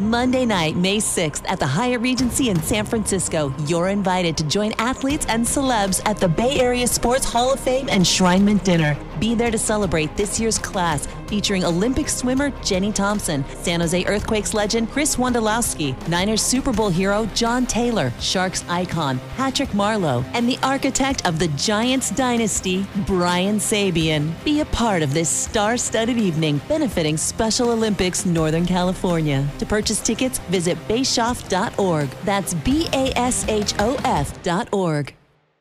Monday night, May 6th at the Hyatt Regency in San Francisco. You're invited to join athletes and celebs at the Bay Area Sports Hall of Fame Enshrinement Dinner. Be there to celebrate this year's class, featuring Olympic swimmer Jenny Thompson, San Jose Earthquakes legend Chris Wondolowski, Niners Super Bowl hero John Taylor, Sharks icon Patrick Marleau, and the architect of the Giants dynasty, Brian Sabian. Be a part of this star-studded evening benefiting Special Olympics Northern California. To purchase tickets, visit bashoff.org. That's BASHOF.org.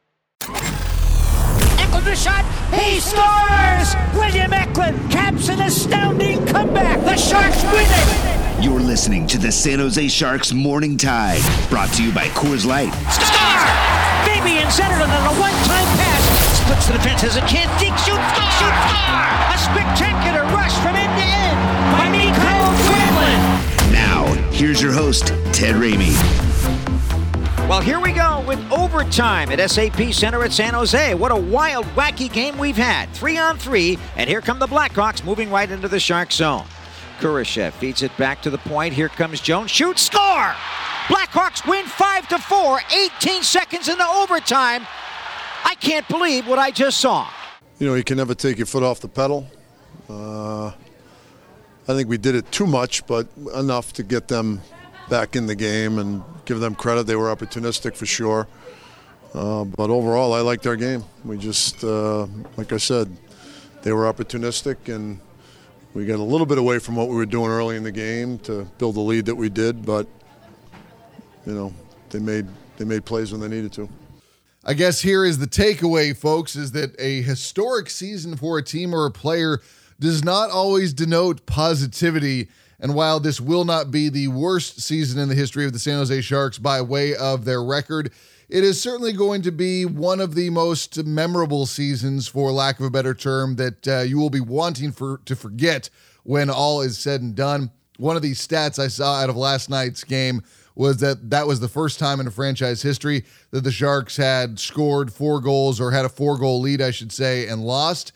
Eklund the shot. He scores! William Eklund caps an astounding comeback. The Sharks win it. You're listening to the San Jose Sharks Morning Tide, brought to you by Coors Light. Score! Fabian Zetterlund on a one-time pass. Splits the defense, has a chance. Deep shoot, score! A spectacular rush from end to end by Mikael Granlund. Now, here's your host, Ted Ramey. Well, here we go with overtime at SAP Center at San Jose. What a wild, wacky game we've had. 3-on-3, and here come the Blackhawks moving right into the Shark zone. Kurashev feeds it back to the point. Here comes Jones. Shoot, score! Blackhawks win 5-4, 18 seconds into overtime. I can't believe what I just saw. You know, you can never take your foot off the pedal. I think we did it too much, but enough to get them back in the game and give them credit. They were opportunistic for sure. But overall, I liked our game. We just, like I said, they were opportunistic, and we got a little bit away from what we were doing early in the game to build the lead that we did. But, you know, they made plays when they needed to. I guess here is the takeaway, folks, is that a historic season for a team or a player does not always denote positivity. And while this will not be the worst season in the history of the San Jose Sharks by way of their record, it is certainly going to be one of the most memorable seasons, for lack of a better term, that you will be wanting to forget when all is said and done. One of these stats I saw out of last night's game was that was the first time in franchise history that the Sharks had scored 4 goals, or had a 4-goal lead, I should say, and lost.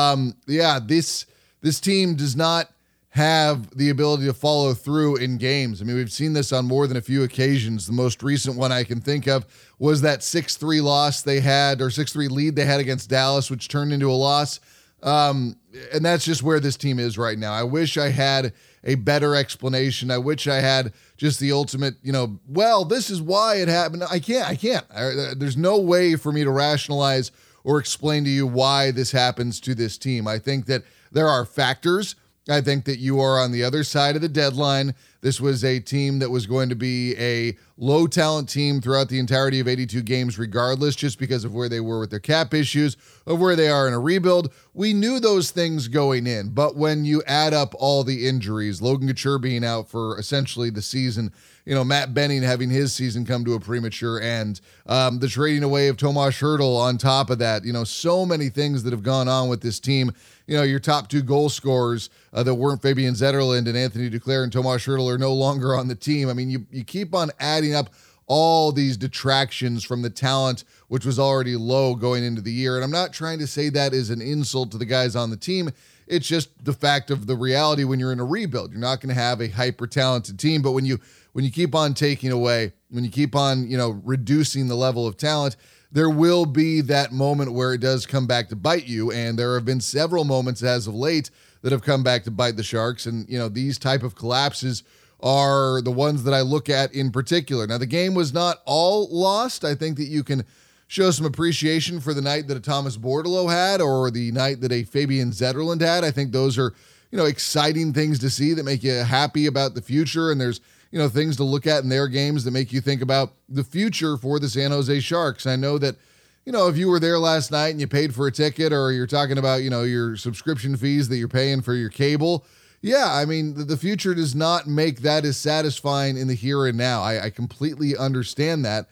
This team does not have the ability to follow through in games. I mean, we've seen this on more than a few occasions. The most recent one I can think of was that 6-3 loss they had, or 6-3 lead they had against Dallas, which turned into a loss. And that's just where this team is right now. I wish I had a better explanation. I wish I had just the ultimate, well, this is why it happened. I can't. There's no way for me to rationalize or explain to you why this happens to this team. I think that there are factors. I think that you are on the other side of the deadline. This was a team that was going to be a low-talent team throughout the entirety of 82 games regardless, just because of where they were with their cap issues, of where they are in a rebuild. We knew those things going in, but when you add up all the injuries, Logan Couture being out for essentially the season, Matt Benning having his season come to a premature end, the trading away of Tomas Hertl on top of that, so many things that have gone on with this team. Your top 2 goal scorers that weren't Fabian Zetterlund and Anthony Duclair and Tomas Hertl are no longer on the team. I mean, you keep on adding up all these detractions from the talent, which was already low going into the year. And I'm not trying to say that as an insult to the guys on the team. It's just the fact of the reality when you're in a rebuild. You're not going to have a hyper-talented team, but when you keep on taking away, when you keep on, reducing the level of talent, there will be that moment where it does come back to bite you. And there have been several moments as of late that have come back to bite the Sharks. And, these type of collapses are the ones that I look at in particular. Now, the game was not all lost. I think that you can show some appreciation for the night that a Thomas Bordeleau had, or the night that a Fabian Zetterlund had. I think those are, exciting things to see that make you happy about the future. And there's, things to look at in their games that make you think about the future for the San Jose Sharks. I know that, if you were there last night and you paid for a ticket, or you're talking about, your subscription fees that you're paying for your cable. Yeah, I mean, the future does not make that as satisfying in the here and now. I completely understand that.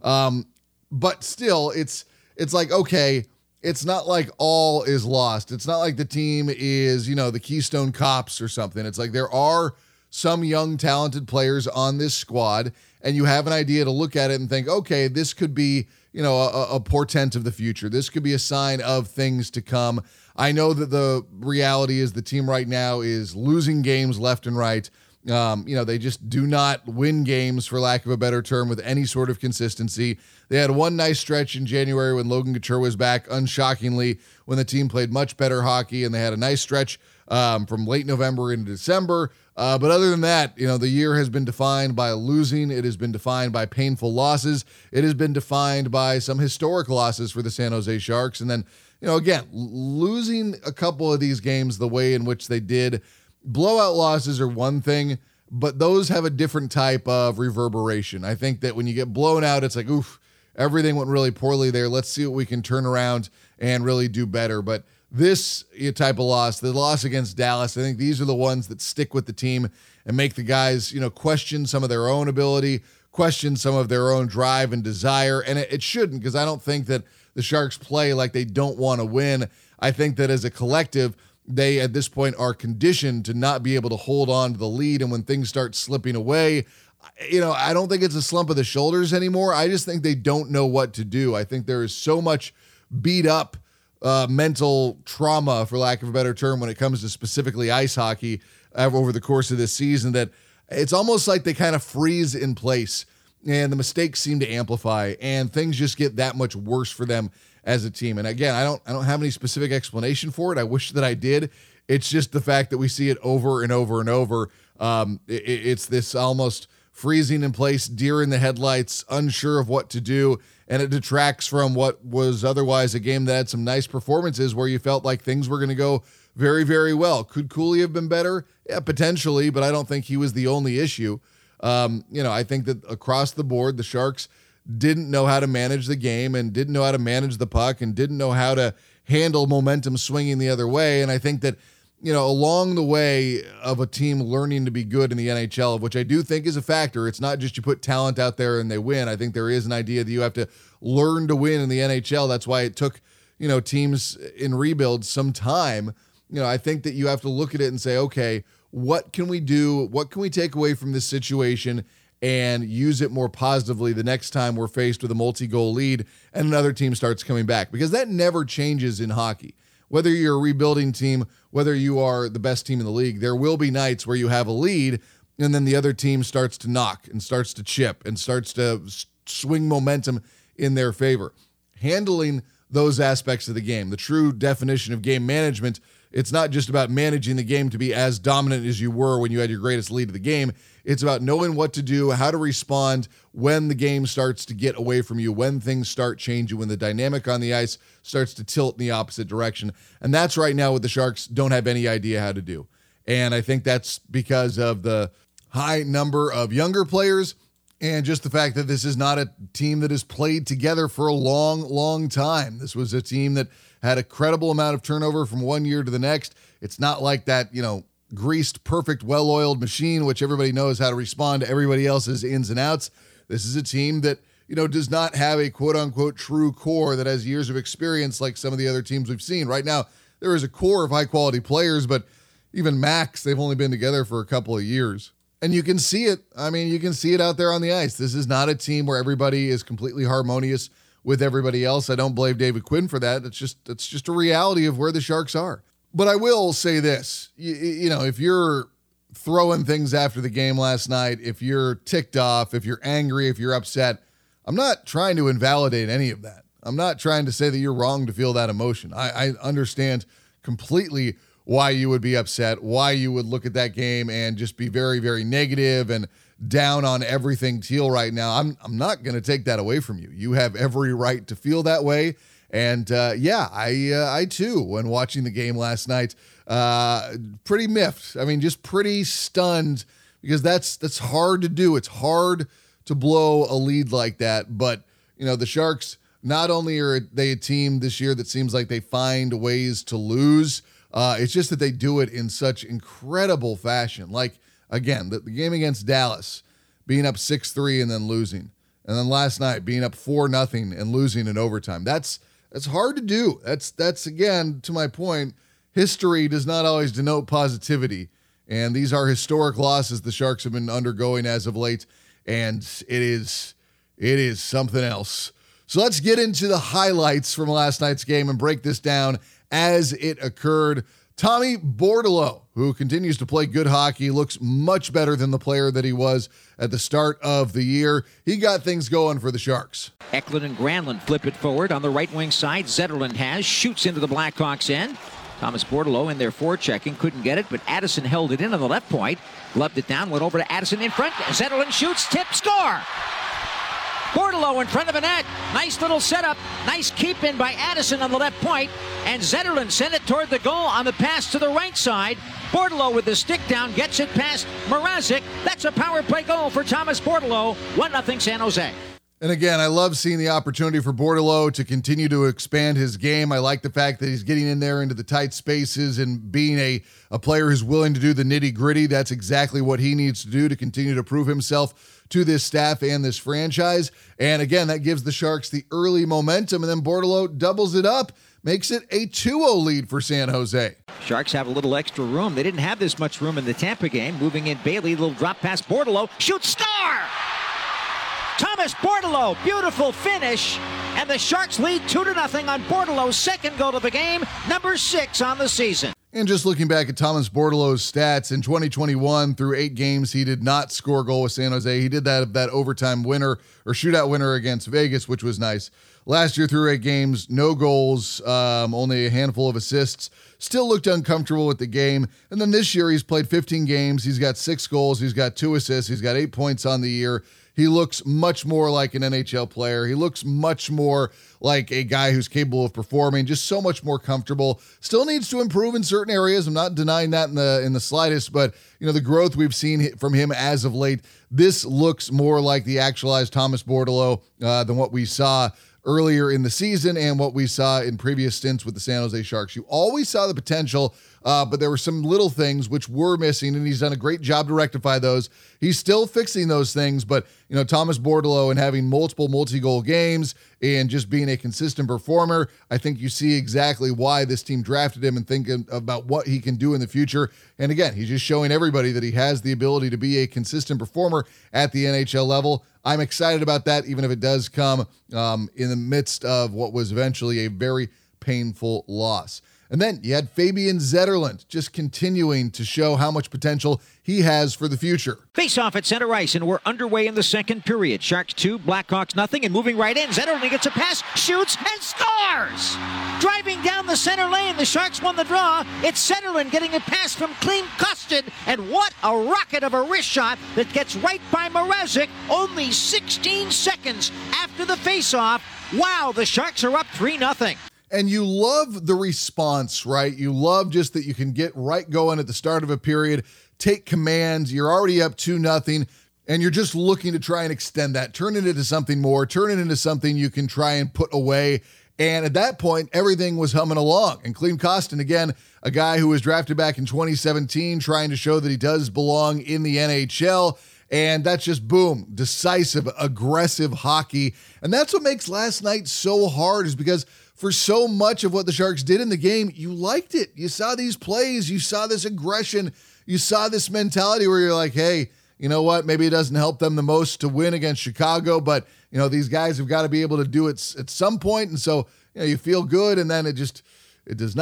But still, it's like, okay, it's not like all is lost. It's not like the team is, the Keystone Cops or something. It's like there are some young, talented players on this squad, and you have an idea to look at it and think, okay, this could be, a portent of the future. This could be a sign of things to come. I know that the reality is the team right now is losing games left and right. They just do not win games, for lack of a better term, with any sort of consistency. They had one nice stretch in January when Logan Couture was back, unshockingly, when the team played much better hockey, and they had a nice stretch from late November into December. But other than that, the year has been defined by losing. It has been defined by painful losses. It has been defined by some historic losses for the San Jose Sharks. And then, again, losing a couple of these games the way in which they did. Blowout losses are one thing, but those have a different type of reverberation. I think that when you get blown out, it's like, oof, everything went really poorly there. Let's see what we can turn around and really do better. But this type of loss, the loss against Dallas, I think these are the ones that stick with the team and make the guys, question some of their own ability, question some of their own drive and desire. And it shouldn't, because I don't think that the Sharks play like they don't want to win. I think that as a collective, they at this point are conditioned to not be able to hold on to the lead. And when things start slipping away, I don't think it's a slump of the shoulders anymore. I just think they don't know what to do. I think there is so much beat up mental trauma, for lack of a better term, when it comes to specifically ice hockey over the course of this season, that it's almost like they kind of freeze in place and the mistakes seem to amplify and things just get that much worse for them as a team. And again, I don't have any specific explanation for it. I wish that I did. It's just the fact that we see it over and over and over. It's this almost freezing in place, deer in the headlights, unsure of what to do. And it detracts from what was otherwise a game that had some nice performances where you felt like things were going to go very, very well. Could Cooley have been better? Yeah, potentially, but I don't think he was the only issue. I think that across the board, the Sharks didn't know how to manage the game and didn't know how to manage the puck and didn't know how to handle momentum swinging the other way. And I think that, along the way of a team learning to be good in the NHL, which I do think is a factor, it's not just you put talent out there and they win. I think there is an idea that you have to learn to win in the NHL. That's why it took, teams in rebuild some time. I think that you have to look at it and say, okay, what can we do? What can we take away from this situation and use it more positively the next time we're faced with a multi-goal lead and another team starts coming back? Because that never changes in hockey. Whether you're a rebuilding team, whether you are the best team in the league, there will be nights where you have a lead and then the other team starts to knock and starts to chip and starts to swing momentum in their favor. Handling those aspects of the game, the true definition of game management, it's not just about managing the game to be as dominant as you were when you had your greatest lead of the game. It's about knowing what to do, how to respond when the game starts to get away from you, when things start changing, when the dynamic on the ice starts to tilt in the opposite direction. And that's right now what the Sharks don't have any idea how to do. And I think that's because of the high number of younger players and just the fact that this is not a team that has played together for a long, long time. This was a team that had a credible amount of turnover from one year to the next. It's not like that, greased, perfect, well-oiled machine, which everybody knows how to respond to everybody else's ins and outs. This is a team that, does not have a quote-unquote true core that has years of experience like some of the other teams we've seen. Right now, there is a core of high-quality players, but even max, they've only been together for a couple of years. And you can see it. I mean, you can see it out there on the ice. This is not a team where everybody is completely harmonious with everybody else. I don't blame David Quinn for that. It's just a reality of where the Sharks are. But I will say this, if you're throwing things after the game last night, if you're ticked off, if you're angry, if you're upset, I'm not trying to invalidate any of that. I'm not trying to say that you're wrong to feel that emotion. I understand completely why you would be upset, why you would look at that game and just be very, very negative and down on everything Teal right now. I'm not going to take that away from you. You have every right to feel that way. And I too, when watching the game last night, pretty miffed. I mean, just pretty stunned because that's hard to do. It's hard to blow a lead like that. But, the Sharks, not only are they a team this year that seems like they find ways to lose, it's just that they do it in such incredible fashion. Like, again, the game against Dallas, being up 6-3 and then losing. And then last night, being up 4-0 and losing in overtime. That's hard to do. That's again, to my point, history does not always denote positivity. And these are historic losses the Sharks have been undergoing as of late. And it is something else. So let's get into the highlights from last night's game and break this down as it occurred. Tommy Bordeleau, who continues to play good hockey, looks much better than the player that he was at the start of the year. He got things going for the Sharks. Eklund and Granlund flip it forward on the right wing side. Zetterlund shoots into the Blackhawks' end. Thomas Bordeleau in there forechecking, couldn't get it, but Addison held it in on the left point. Gloved it down, went over to Addison in front. Zetterlund shoots, tip, score! Bordeleau in front of the net. Nice little setup. Nice keep in by Addison on the left point. And Zetterlund sent it toward the goal on the pass to the right side. Bordeleau with the stick down gets it past Mrazek. That's a power play goal for Thomas Bordeleau. 1-0 San Jose. And again, I love seeing the opportunity for Bordeleau to continue to expand his game. I like the fact that he's getting in there into the tight spaces and being a player who's willing to do the nitty-gritty. That's exactly what he needs to do to continue to prove himself to this staff and this franchise. And again, that gives the Sharks the early momentum, and then Bordeleau doubles it up, makes it a 2-0 lead for San Jose. Sharks have a little extra room. They didn't have this much room in the Tampa game. Moving in Bailey, little drop past Bordeleau. Shoot, score! Thomas Bordeleau, beautiful finish. And the Sharks lead 2-0 on Bordeleau's second goal of the game, number 6 on the season. And just looking back at Thomas Bordeleau's stats, in 2021, through 8 games, he did not score a goal with San Jose. He did that overtime winner or shootout winner against Vegas, which was nice. Last year, through 8 games, no goals, only a handful of assists. Still looked uncomfortable with the game. And then this year, he's played 15 games. He's got 6 goals. He's got 2 assists. He's got 8 points on the year. He looks much more like an NHL player. He looks much more like a guy who's capable of performing, just so much more comfortable. Still needs to improve in certain areas. I'm not denying that in the slightest, but the growth we've seen from him as of late, this looks more like the actualized Thomas Bordeleau than what we saw earlier in the season and what we saw in previous stints with the San Jose Sharks. You always saw the potential, but there were some little things which were missing, and he's done a great job to rectify those. He's still fixing those things, but Thomas Bordeleau and having multiple multi-goal games and just being a consistent performer, I think you see exactly why this team drafted him and thinking about what he can do in the future. And again, he's just showing everybody that he has the ability to be a consistent performer at the NHL level. I'm excited about that, even if it does come in the midst of what was eventually a very painful loss. And then you had Fabian Zetterlund just continuing to show how much potential he has for the future. Face off at center ice, and we're underway in the second period. Sharks 2, Blackhawks nothing, and moving right in. Zetterlund gets a pass, shoots, and scores! Driving down the center lane, the Sharks won the draw. It's Zetterlund getting a pass from Klim Kostin, and what a rocket of a wrist shot that gets right by Mrazek only 16 seconds after the face-off. Wow, the Sharks are up 3-0. And you love the response, right? You love just that you can get right going at the start of a period, take commands, you're already up 2-0, and you're just looking to try and extend that, turn it into something more, turn it into something you can try and put away. And at that point, everything was humming along. And Klim Kostin, again, a guy who was drafted back in 2017, trying to show that he does belong in the NHL. And that's just, boom, decisive, aggressive hockey. And that's what makes last night so hard, is because for so much of what the Sharks did in the game, you liked it. You saw these plays, you saw this aggression, you saw this mentality where you're like, hey, you know what? Maybe it doesn't help them the most to win against Chicago, but these guys have got to be able to do it at some point. And so you feel good, and then it does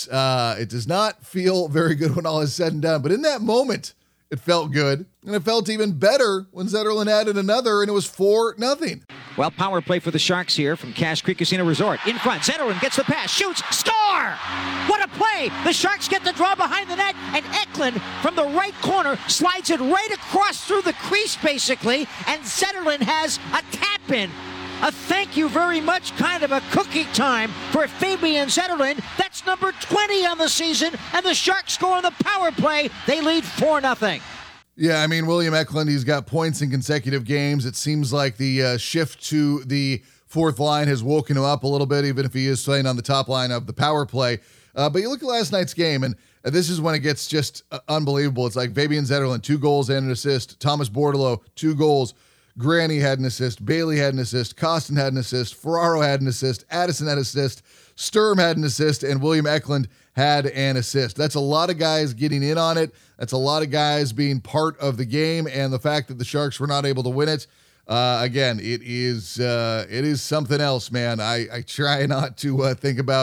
not feel very good when all is said and done. But in that moment, it felt good, and it felt even better when Zetterlund added another, and it was 4-0. Well, power play for the Sharks here from Cache Creek Casino Resort. In front, Zetterlund gets the pass, shoots, score! What a play! The Sharks get the draw behind the net, and Eklund from the right corner slides it right across through the crease, basically, and Zetterlund has a tap-in. A thank you very much kind of a cookie time for Fabian Zetterlund. That's number 20 on the season, and the Sharks score on the power play. They lead 4-0. Yeah, I mean, William Eklund, he's got points in consecutive games. It seems like the shift to the fourth line has woken him up a little bit, even if he is playing on the top line of the power play. But you look at last night's game, and this is when it gets just unbelievable. It's like Fabian Zetterlund, 2 goals and an assist. Thomas Bordeleau, 2 goals. Granny had an assist. Bailey had an assist. Kostin had an assist. Ferraro had an assist. Addison had an assist. Sturm had an assist. And William Eklund had an assist. That's a lot of guys getting in on it. That's a lot of guys being part of the game. And the fact that the Sharks were not able to win it, again, it is something else, man. I try not to think about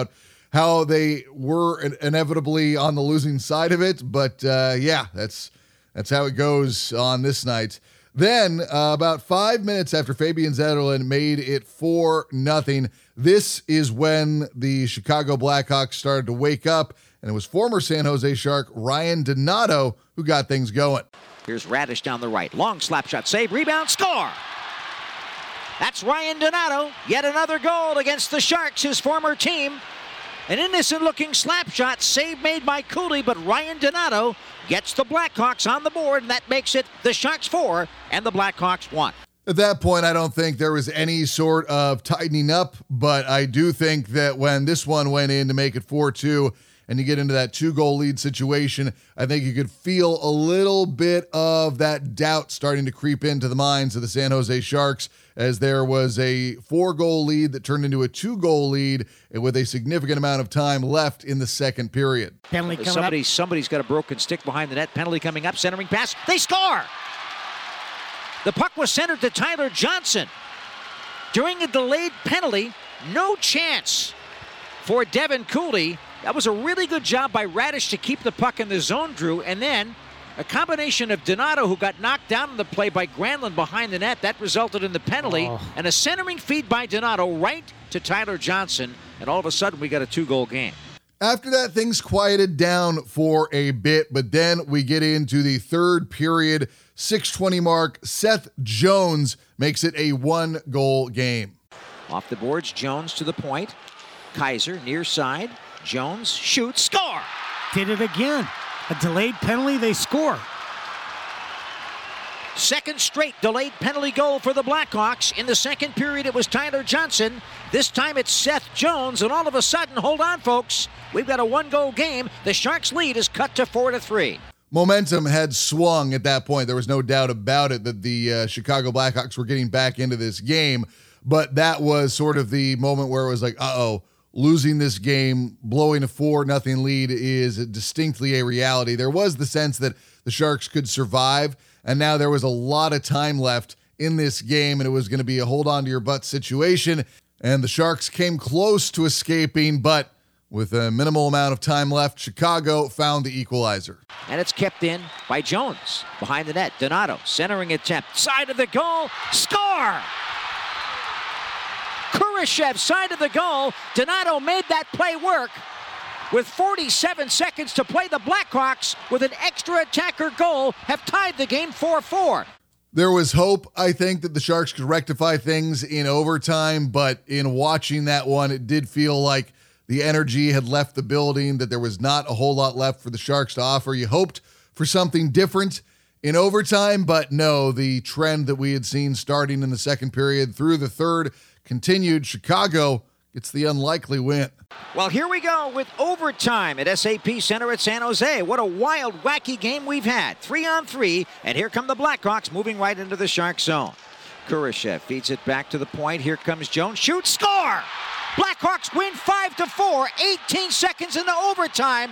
how they were inevitably on the losing side of it. But yeah, that's how it goes on this night. Then, about 5 minutes after Fabian Zetterlund made it 4-0, this is when the Chicago Blackhawks started to wake up, and it was former San Jose Shark Ryan Donato who got things going. Here's Radish down the right. Long slap shot, save, rebound, score! That's Ryan Donato. Yet another goal against the Sharks, his former team. An innocent-looking slap shot, save made by Cooley, but Ryan Donato gets the Blackhawks on the board, and that makes it the Sharks 4 and the Blackhawks 1. At that point, I don't think there was any sort of tightening up, but I do think that when this one went in to make it 4-2 and you get into that 2-goal lead situation, I think you could feel a little bit of that doubt starting to creep into the minds of the San Jose Sharks, as there was a 4-goal lead that turned into a 2-goal lead with a significant amount of time left in the second period. Penalty coming up. Somebody's got a broken stick behind the net. Penalty coming up, centering pass. They score! The puck was centered to Tyler Johnson. During a delayed penalty, no chance for Devin Cooley. That was a really good job by Radish to keep the puck in the zone, Drew, and then a combination of Donato, who got knocked down in the play by Granlund behind the net. That resulted in the penalty, and a centering feed by Donato right to Tyler Johnson, and all of a sudden we got a 2-goal game. After that, things quieted down for a bit, but then we get into the third period, 6:20 mark. Seth Jones makes it a 1-goal game. Off the boards, Jones to the point. Kaiser near side. Jones shoots, score! Did it again. A delayed penalty, they score. Second straight delayed penalty goal for the Blackhawks. In the second period, it was Tyler Johnson. This time it's Seth Jones, and all of a sudden, hold on, folks, we've got a 1-goal game. The Sharks' lead is cut to 4-3. Momentum had swung at that point. There was no doubt about it that the Chicago Blackhawks were getting back into this game, but that was sort of the moment where it was like, losing this game, blowing a 4-0 lead is distinctly a reality. There was the sense that the Sharks could survive, and now there was a lot of time left in this game, and it was going to be a hold-on-to-your-butt situation, and the Sharks came close to escaping, but with a minimal amount of time left, Chicago found the equalizer. And it's kept in by Jones. Behind the net, Donato, centering attempt, side of the goal, score! Kurashev, side of the goal. Donato made that play work. With 47 seconds to play, the Blackhawks, with an extra attacker goal, have tied the game 4-4. There was hope, I think, that the Sharks could rectify things in overtime, but in watching that one, it did feel like the energy had left the building, that there was not a whole lot left for the Sharks to offer. You hoped for something different in overtime, but no, the trend that we had seen starting in the second period through the third continued. Chicago gets the unlikely win. Well, here we go with overtime at SAP Center at San Jose. What a wild, wacky game we've had. 3-on-3, and here come the Blackhawks moving right into the Shark zone. Kurashev feeds it back to the point. Here comes Jones. Shoot, score! Blackhawks win 5-4, 18 seconds into overtime.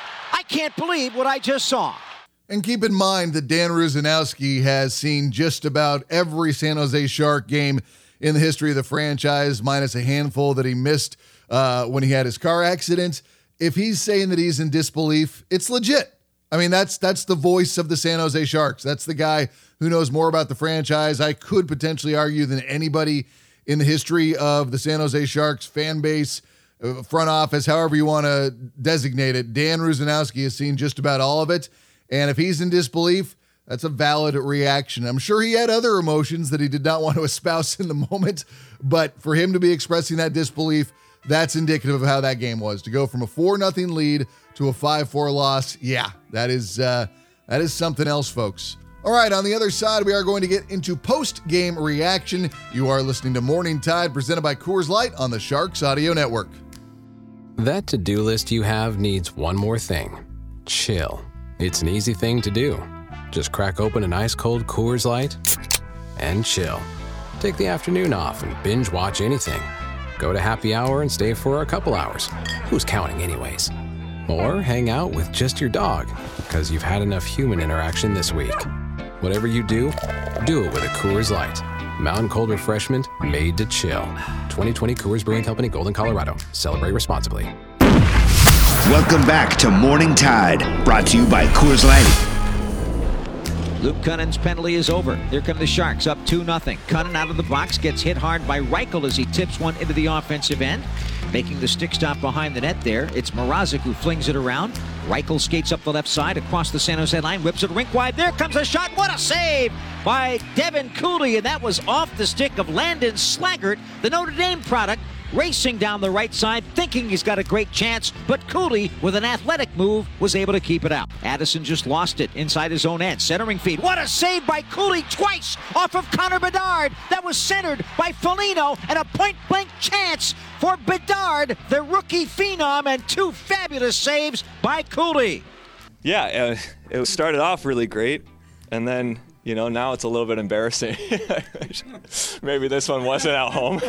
I can't believe what I just saw. And keep in mind that Dan Rusanowski has seen just about every San Jose Shark game in the history of the franchise, minus a handful that he missed when he had his car accident. If he's saying that he's in disbelief, it's legit. I mean, that's the voice of the San Jose Sharks. That's the guy who knows more about the franchise, I could potentially argue, than anybody in the history of the San Jose Sharks fan base, front office, however you want to designate it. Dan Rusanowski has seen just about all of it. And if he's in disbelief, that's a valid reaction. I'm sure he had other emotions that he did not want to espouse in the moment, but for him to be expressing that disbelief, that's indicative of how that game was. To go from a 4-0 lead to a 5-4 loss, yeah, that is something else, folks. All right, on the other side, we are going to get into post-game reaction. You are listening to Morning Tide, presented by Coors Light on the Sharks Audio Network. That to-do list you have needs one more thing. Chill. It's an easy thing to do. Just crack open an ice-cold Coors Light and chill. Take the afternoon off and binge watch anything. Go to happy hour and stay for a couple hours. Who's counting anyways? Or hang out with just your dog, because you've had enough human interaction this week. Whatever you do it with a Coors Light. Mountain cold refreshment made to chill. 2020 Coors Brewing Company, Golden, Colorado. Celebrate responsibly. Welcome back to Morning Tide, brought to you by Coors Light. Luke Kunin's penalty is over. Here come the Sharks, up 2-0. Kunin out of the box, gets hit hard by Reichel as he tips one into the offensive end. Making the stick stop behind the net there, it's Mrazek who flings it around. Reichel skates up the left side across the San Jose line, whips it rink wide. There comes a shot. What a save by Devin Cooley, and that was off the stick of Landon Slaggert, the Notre Dame product, racing down the right side, thinking he's got a great chance, but Cooley, with an athletic move, was able to keep it out. Addison just lost it inside his own end. Centering feed. What a save by Cooley twice off of Connor Bedard. That was centered by Foligno, and a point-blank chance for Bedard, the rookie phenom, and two fabulous saves by Cooley. Yeah, it started off really great, and then now it's a little bit embarrassing. Maybe this one wasn't at home,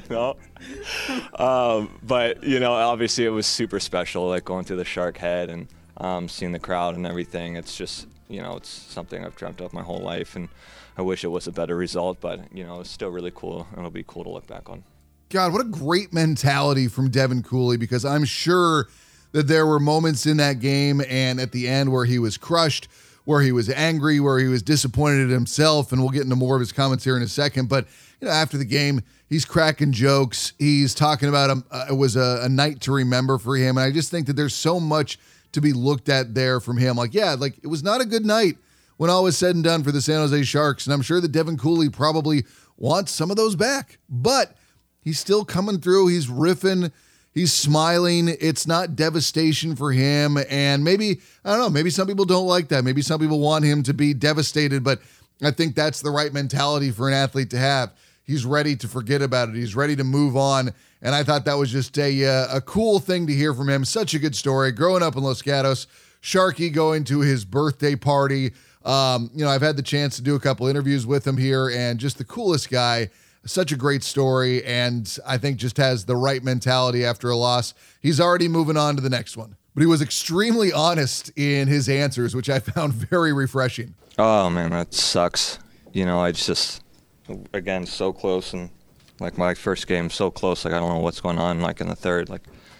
But, obviously it was super special, like going through the Shark Head and seeing the crowd and everything. It's just, it's something I've dreamt of my whole life, and I wish it was a better result, but, it's still really cool, and it'll be cool to look back on. God, what a great mentality from Devin Cooley, because I'm sure that there were moments in that game and at the end where he was crushed, where he was angry, where he was disappointed in himself, and we'll get into more of his comments here in a second. But after the game, he's cracking jokes. He's talking about it was a night to remember for him, and I just think that there's so much to be looked at there from him. It was not a good night when all was said and done for the San Jose Sharks, and I'm sure that Devin Cooley probably wants some of those back, but he's still coming through. He's riffing. He's smiling. It's not devastation for him. And maybe some people don't like that. Maybe some people want him to be devastated, but I think that's the right mentality for an athlete to have. He's ready to forget about it. He's ready to move on. And I thought that was just a cool thing to hear from him. Such a good story. Growing up in Los Gatos, Sharky going to his birthday party. I've had the chance to do a couple interviews with him here, and just the coolest guy. Such a great story, and I think just has the right mentality after a loss. He's already moving on to the next one. But he was extremely honest in his answers, which I found very refreshing. Oh, man, that sucks. I just, again, so close, and my first game, so close, I don't know what's going on, in the third.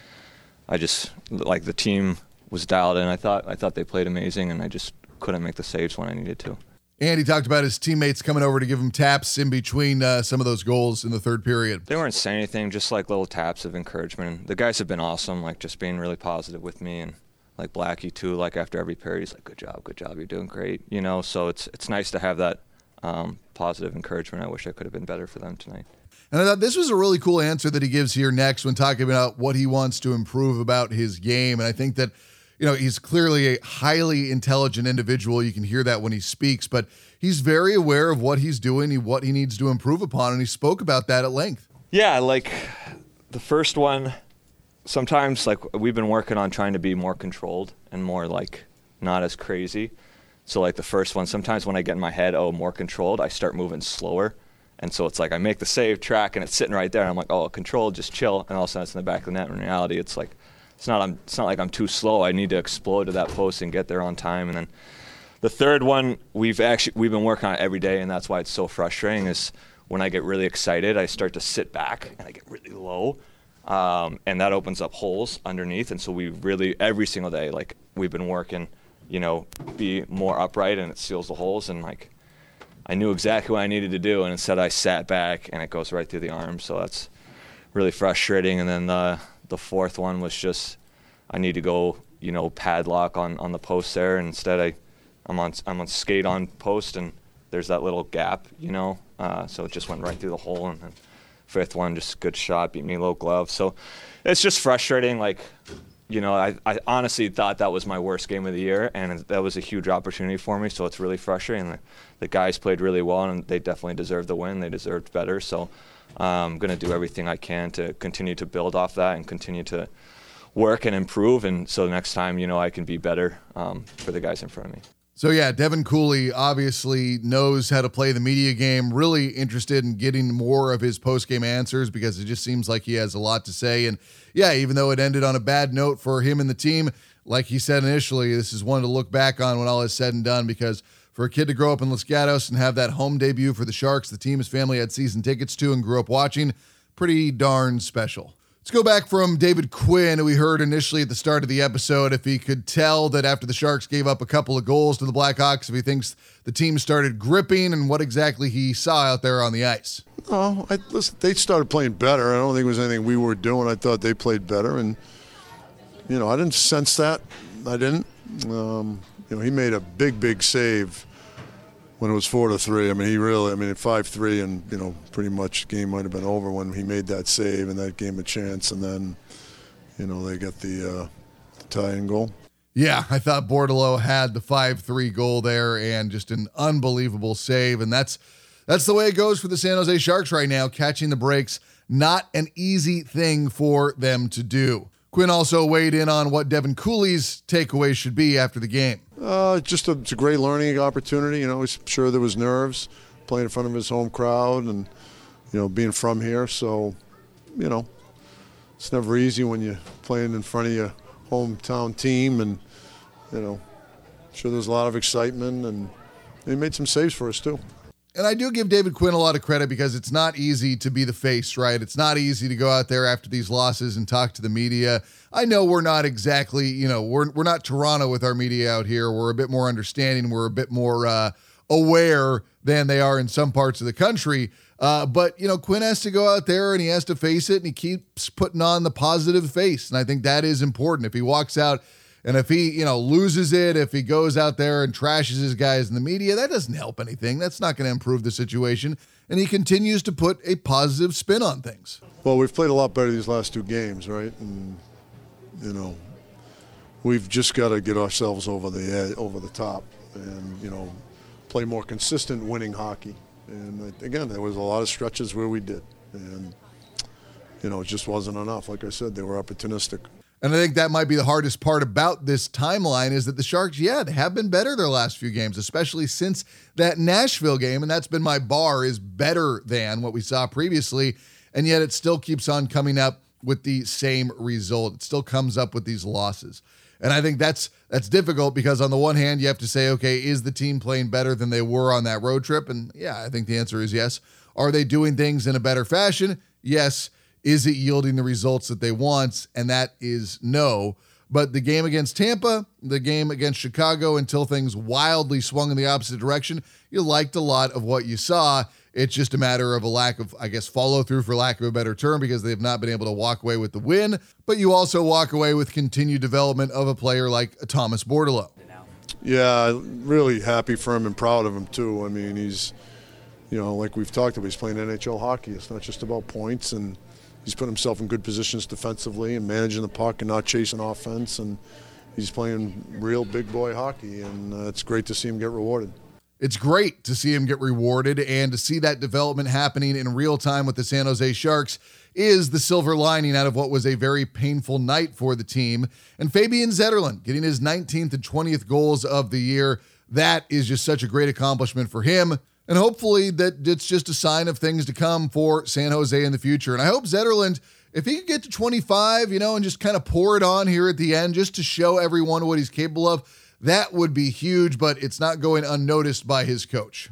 The team was dialed in. I thought they played amazing, and I just couldn't make the saves when I needed to. And he talked about his teammates coming over to give him taps in between some of those goals in the third period. They weren't saying anything, just little taps of encouragement. The guys have been awesome, just being really positive with me, and Blackie too. After every period, he's like, "Good job, you're doing great." So it's nice to have that positive encouragement. I wish I could have been better for them tonight. And I thought this was a really cool answer that he gives here next when talking about what he wants to improve about his game. And I think that he's clearly a highly intelligent individual. You can hear that when he speaks, but he's very aware of what he's doing, what he needs to improve upon, and he spoke about that at length. Yeah, the first one, sometimes we've been working on trying to be more controlled and more not as crazy. So the first one, sometimes when I get in my head, more controlled, I start moving slower. And so it's I make the save track and it's sitting right there, and I'm like, oh, controlled, just chill. And all of a sudden it's in the back of the net. In reality, it's it's not like I'm too slow. I need to explode to that post and get there on time. And then the third one, we've been working on it every day, and that's why it's so frustrating, is when I get really excited, I start to sit back and I get really low. And that opens up holes underneath. And so we really, every single day, we've been working, be more upright, and it seals the holes. And I knew exactly what I needed to do, and instead I sat back and it goes right through the arm. So that's really frustrating. And then the fourth one was just, I need to go, padlock on the post there. And instead I'm on skate on post, and there's that little gap, so it just went right through the hole. And then fifth one, just good shot, beat me low glove. So it's just frustrating. I honestly thought that was my worst game of the year, and that was a huge opportunity for me. So it's really frustrating. The guys played really well, and they definitely deserved the win. They deserved better. So I'm going to do everything I can to continue to build off that and continue to work and improve. And so next time, I can be better for the guys in front of me. So yeah, Devin Cooley obviously knows how to play the media game, really interested in getting more of his post-game answers because it just seems like he has a lot to say. And yeah, even though it ended on a bad note for him and the team, like he said initially, this is one to look back on when all is said and done, because for a kid to grow up in Los Gatos and have that home debut for the Sharks, the team his family had season tickets to and grew up watching, pretty darn special. Let's go back from David Quinn, who we heard initially at the start of the episode, if he could tell that after the Sharks gave up a couple of goals to the Blackhawks, if he thinks the team started gripping and what exactly he saw out there on the ice. No, listen, they started playing better. I don't think it was anything we were doing. I thought they played better, and I didn't sense that. I didn't. He made a big save when it was 4-3. At 5-3, and pretty much the game might have been over when he made that save, and that gave him a chance. And then, they got the tie-in goal. Yeah, I thought Bordelot had the 5-3 goal there, and just an unbelievable save. And that's the way it goes for the San Jose Sharks right now. Catching the breaks, not an easy thing for them to do. Quinn also weighed in on what Devin Cooley's takeaway should be after the game. It's a great learning opportunity. He's sure there was nerves playing in front of his home crowd and, being from here. So, it's never easy when you're playing in front of your hometown team. And, sure there's a lot of excitement. And he made some saves for us, too. And I do give David Quinn a lot of credit because it's not easy to be the face, right? It's not easy to go out there after these losses and talk to the media. I know we're not exactly, we're not Toronto with our media out here. We're a bit more understanding. We're a bit more aware than they are in some parts of the country. But Quinn has to go out there and he has to face it, and he keeps putting on the positive face. And I think that is important. If he walks out and if he, loses it, if he goes out there and trashes his guys in the media, that doesn't help anything. That's not going to improve the situation. And he continues to put a positive spin on things. Well, we've played a lot better these last two games, right? And, we've just got to get ourselves over the top and, play more consistent winning hockey. And, again, there was a lot of stretches where we did. And, it just wasn't enough. Like I said, they were opportunistic. And I think that might be the hardest part about this timeline is that the Sharks, they have been better their last few games, especially since that Nashville game. And that's been my bar, is better than what we saw previously. And yet it still keeps on coming up with the same result. It still comes up with these losses. And I think that's difficult because on the one hand, you have to say, okay, is the team playing better than they were on that road trip? And I think the answer is yes. Are they doing things in a better fashion? Yes. Is it yielding the results that they want? And that is no. But the game against Tampa, the game against Chicago, until things wildly swung in the opposite direction, you liked a lot of what you saw. It's just a matter of a lack of, follow through, for lack of a better term, because they've not been able to walk away with the win. But you also walk away with continued development of a player like Thomas Bordelot. Yeah, really happy for him and proud of him, too. He's, like we've talked about, he's playing NHL hockey. It's not just about points, and he's put himself in good positions defensively and managing the puck and not chasing offense, and he's playing real big boy hockey, and it's great to see him get rewarded. It's great to see him get rewarded, and to see that development happening in real time with the San Jose Sharks is the silver lining out of what was a very painful night for the team. And Fabian Zetterlund getting his 19th and 20th goals of the year, that is just such a great accomplishment for him. And hopefully that it's just a sign of things to come for San Jose in the future. And I hope Zetterlund, if he could get to 25, and just kind of pour it on here at the end just to show everyone what he's capable of, that would be huge, but it's not going unnoticed by his coach.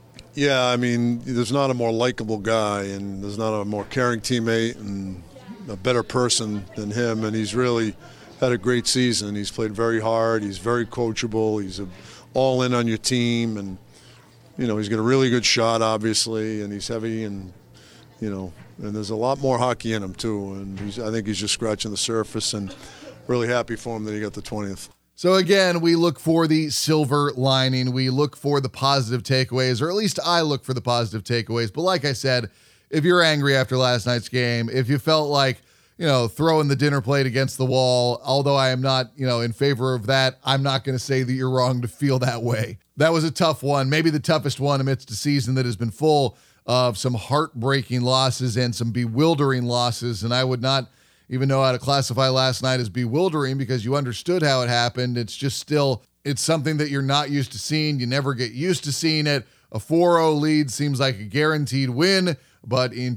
Yeah, there's not a more likable guy, and there's not a more caring teammate and a better person than him, and he's really had a great season. He's played very hard. He's very coachable. He's all in on your team, and he's got a really good shot, obviously, and he's heavy, and and there's a lot more hockey in him too. And I think he's just scratching the surface, and really happy for him that he got the 20th. So again, we look for the silver lining. We look for the positive takeaways, or at least I look for the positive takeaways. But like I said, if you're angry after last night's game, if you felt like, throwing the dinner plate against the wall, although I am not, in favor of that, I'm not going to say that you're wrong to feel that way. That was a tough one, maybe the toughest one amidst a season that has been full of some heartbreaking losses and some bewildering losses. And I would not even know how to classify last night as bewildering because you understood how it happened. It's just still, it's something that you're not used to seeing. You never get used to seeing it. A 4-0 lead seems like a guaranteed win. But in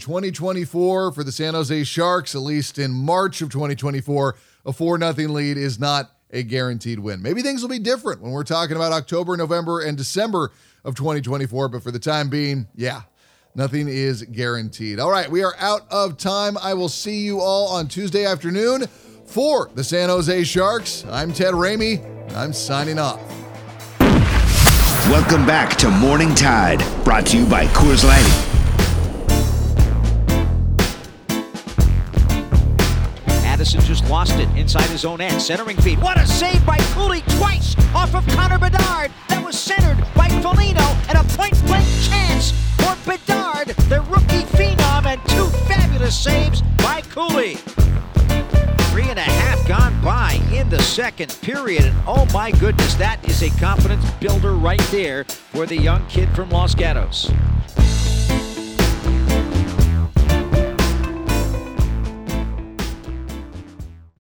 2024, for the San Jose Sharks, at least in March of 2024, a 4-0 lead is not a guaranteed win. Maybe things will be different when we're talking about October, November, and December of 2024. But for the time being, Nothing is guaranteed. All right, we are out of time. I will see you all on Tuesday afternoon for the San Jose Sharks. I'm Ted Ramey. I'm signing off. Welcome back to Morning Tide, brought to you by Coors Light. Addison just lost it inside his own end. Centering feed. What a save by Cooley twice off of Connor Bedard. That was centered by Foligno, and a point-blank chance for Bedard, the rookie phenom, and 2 fabulous saves by Cooley. 3.5 gone by in the second period, and oh my goodness, that is a confidence builder right there for the young kid from Los Gatos.